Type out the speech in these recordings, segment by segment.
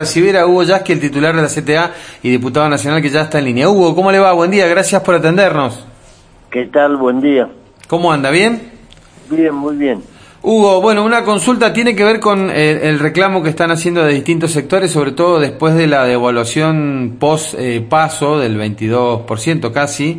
Recibir a Hugo Yasky, el titular de la CTA y diputado nacional, que ya está en línea. Hugo, ¿cómo le va? Buen día, gracias por atendernos. ¿Qué tal? Buen día. ¿Cómo anda? ¿Bien? Bien, muy bien. Hugo, bueno, una consulta tiene que ver con el reclamo que están haciendo de distintos sectores, sobre todo después de la devaluación post-paso del 22% casi.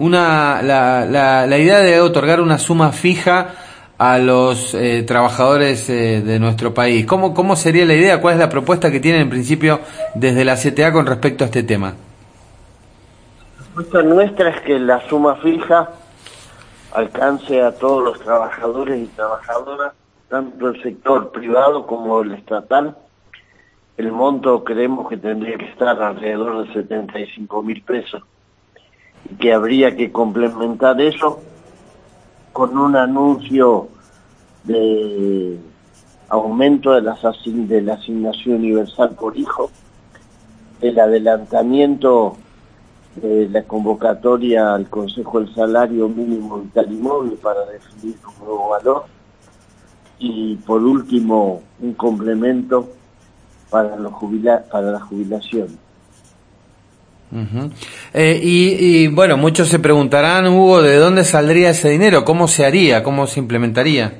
La idea de otorgar una suma fija a los trabajadores de nuestro país. ¿Cómo sería la idea? ¿Cuál es la propuesta que tienen en principio desde la CTA con respecto a este tema? La propuesta nuestra es que la suma fija alcance a todos los trabajadores y trabajadoras, tanto el sector privado como el estatal. El monto creemos que tendría que estar alrededor de 75.000 pesos y que habría que complementar eso con un anuncio de aumento de la asignación universal por hijo, el adelantamiento de la convocatoria al Consejo del Salario Mínimo Vital y Móvil para definir un nuevo valor, y por último un complemento para la jubilación. Bueno, muchos se preguntarán, Hugo, ¿de dónde saldría ese dinero? ¿Cómo se haría? ¿Cómo se implementaría?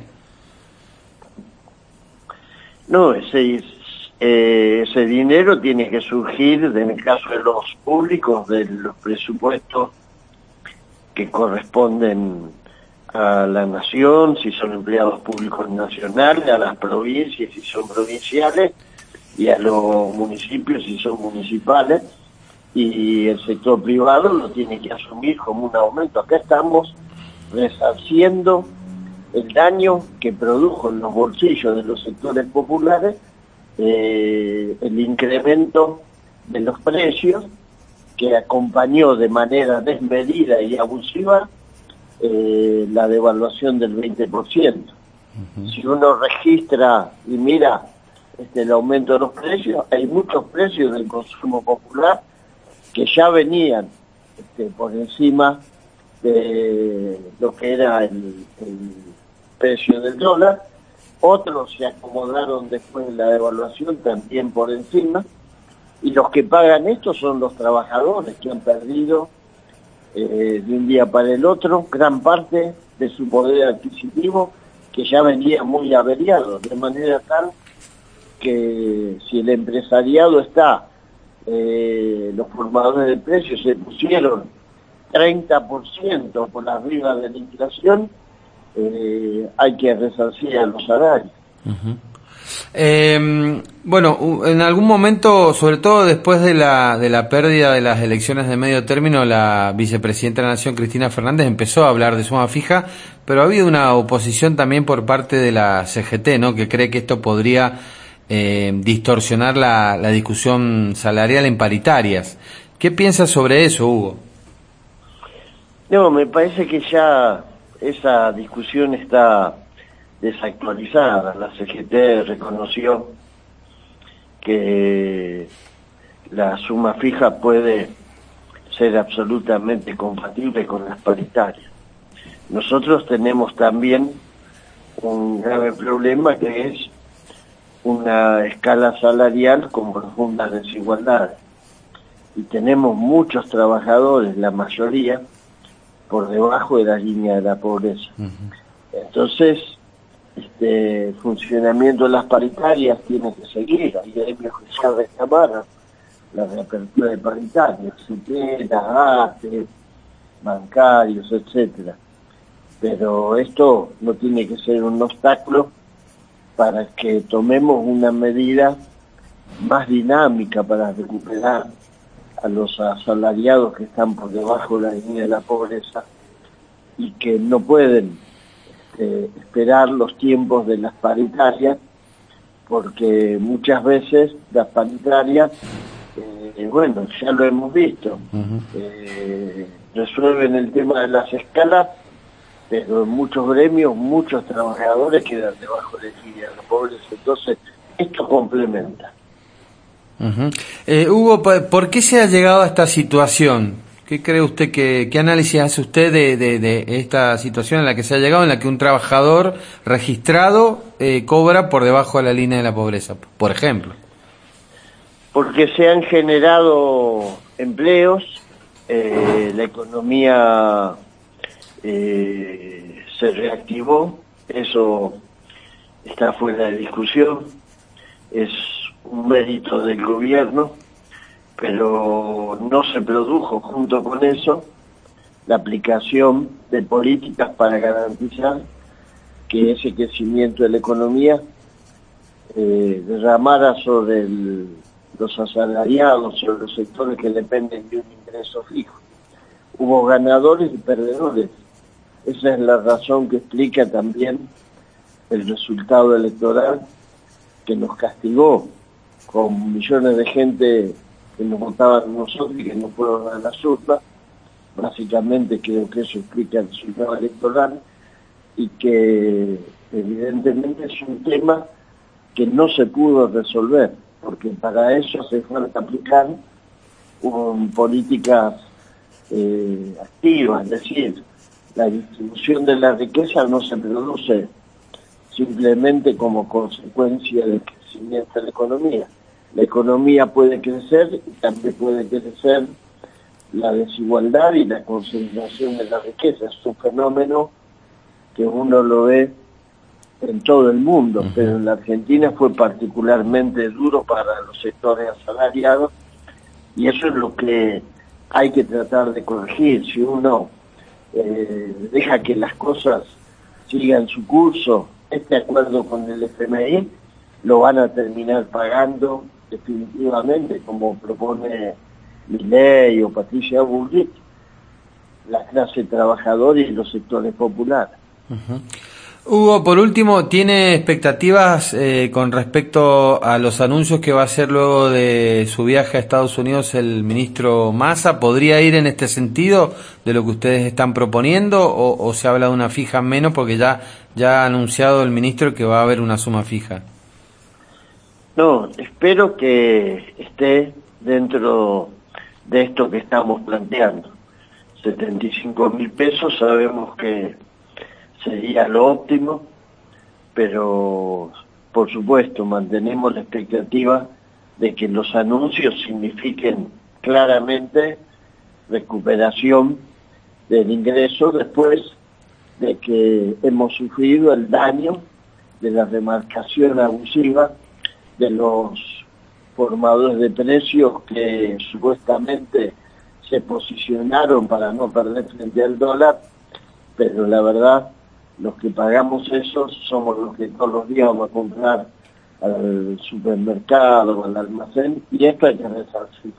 No, ese dinero tiene que surgir, en el caso de los públicos, de los presupuestos que corresponden a la nación, si son empleados públicos nacionales, a las provincias, si son provinciales, y a los municipios, si son municipales, y el sector privado lo tiene que asumir como un aumento. Acá estamos resarciendo el daño que produjo en los bolsillos de los sectores populares el incremento de los precios que acompañó de manera desmedida y abusiva la devaluación del 20%. Si uno registra y mira el aumento de los precios, hay muchos precios del consumo popular que ya venían por encima de lo que era el precio del dólar. Otros se acomodaron después de la devaluación también por encima, y los que pagan esto son los trabajadores, que han perdido de un día para el otro gran parte de su poder adquisitivo, que ya venía muy averiado, de manera tal que si el empresariado está, los formadores de precios se pusieron 30% por arriba de la inflación, hay que resarcir a los salarios. Bueno, en algún momento, sobre todo después de la pérdida de las elecciones de medio término, la vicepresidenta de la Nación, Cristina Fernández, empezó a hablar de suma fija, pero ha habido una oposición también por parte de la CGT, ¿no?, que cree que esto podría distorsionar la discusión salarial en paritarias. ¿Qué piensas sobre eso, Hugo? No, me parece que ya esa discusión está desactualizada. La CGT reconoció que la suma fija puede ser absolutamente compatible con las paritarias. Nosotros tenemos también un grave problema, que es una escala salarial con profundas desigualdades. Y tenemos muchos trabajadores, la mayoría, por debajo de la línea de la pobreza. Entonces, el funcionamiento de las paritarias tiene que seguir. Hay gremios que ya reclamaron la reapertura de paritarias, CETERA, ATE, bancarios, etcétera. Pero esto no tiene que ser un obstáculo para que tomemos una medida más dinámica para recuperar a los asalariados que están por debajo de la línea de la pobreza y que no pueden esperar los tiempos de las paritarias, porque muchas veces las paritarias, bueno, ya lo hemos visto, resuelven el tema de las escalas, pero en muchos gremios, muchos trabajadores quedan debajo de la línea de la pobreza. Entonces, esto complementa. Hugo, ¿por qué se ha llegado a esta situación? ¿Qué cree usted, qué análisis hace usted de esta situación en la que se ha llegado, en la que un trabajador registrado cobra por debajo de la línea de la pobreza, por ejemplo? Porque se han generado empleos, la economía se reactivó, eso está fuera de discusión, es un mérito del gobierno, pero no se produjo junto con eso la aplicación de políticas para garantizar que ese crecimiento de la economía derramara sobre los asalariados, sobre los sectores que dependen de un ingreso fijo. Hubo ganadores y perdedores. Esa es la razón que explica también el resultado electoral que nos castigó con millones de gente que nos votaban a nosotros y que no fueron a las urnas. Básicamente creo que eso explica el resultado electoral y que evidentemente es un tema que no se pudo resolver, porque para eso hace falta aplicar políticas activas, es decir, la distribución de la riqueza no se produce simplemente como consecuencia del crecimiento de la economía. La economía puede crecer y también puede crecer la desigualdad y la concentración de la riqueza. Es un fenómeno que uno lo ve en todo el mundo, pero en la Argentina fue particularmente duro para los sectores asalariados y eso es lo que hay que tratar de corregir. Si uno deja que las cosas sigan su curso, este acuerdo con el FMI lo van a terminar pagando definitivamente, como propone Milei o Patricia Bullrich, la clase trabajadora y los sectores populares. Hugo, por último, ¿tiene expectativas con respecto a los anuncios que va a hacer luego de su viaje a Estados Unidos el ministro Massa? ¿Podría ir en este sentido de lo que ustedes están proponiendo o se habla de una fija menos porque ya ha anunciado el ministro que va a haber una suma fija? No, espero que esté dentro de esto que estamos planteando. 75.000 pesos, sabemos que sería lo óptimo, pero por supuesto mantenemos la expectativa de que los anuncios signifiquen claramente recuperación del ingreso después de que hemos sufrido el daño de la remarcación abusiva de los formadores de precios que supuestamente se posicionaron para no perder frente al dólar, pero la verdad los que pagamos eso somos los que todos los días vamos a comprar al supermercado o al almacén, y esto hay que resarcirlo.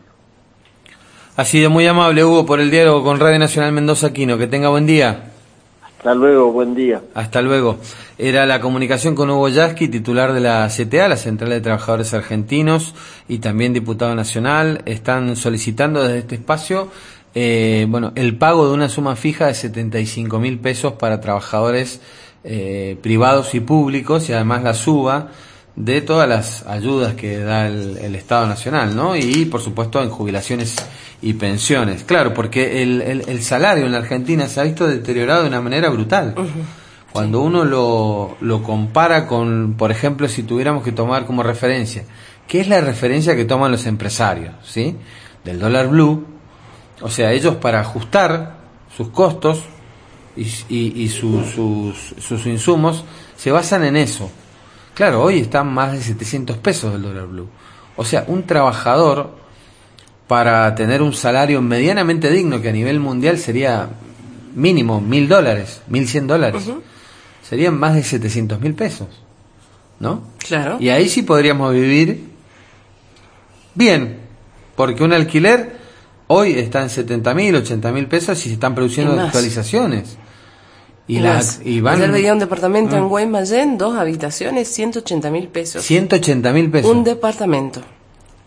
Ha sido muy amable, Hugo, por el diálogo con Radio Nacional Mendoza Aquino. Que tenga buen día. Hasta luego, buen día. Hasta luego. Era la comunicación con Hugo Yasky, titular de la CTA, la Central de Trabajadores Argentinos, y también diputado nacional. Están solicitando desde este espacio el pago de una suma fija de 75.000 pesos para trabajadores privados y públicos, y además la suba de todas las ayudas que da el Estado Nacional, ¿no? Y por supuesto en jubilaciones y pensiones. Claro, porque el salario en la Argentina se ha visto deteriorado de una manera brutal. Cuando uno lo compara con, por ejemplo, si tuviéramos que tomar como referencia, ¿qué es la referencia que toman los empresarios? ¿Sí? Del dólar blue. O sea, ellos para ajustar sus costos y sus insumos se basan en eso. Claro, hoy están más de 700 pesos el dólar blue. O sea, un trabajador para tener un salario medianamente digno, que a nivel mundial sería mínimo $1.000, $1.100, serían más de 700.000 pesos, ¿no? Claro. Y ahí sí podríamos vivir bien, porque un alquiler hoy está en 70.000, 80.000 pesos y se están produciendo actualizaciones. Ayer veía un departamento en Guaymallén, 2 habitaciones, 180.000 pesos. 180.000 pesos. Un departamento.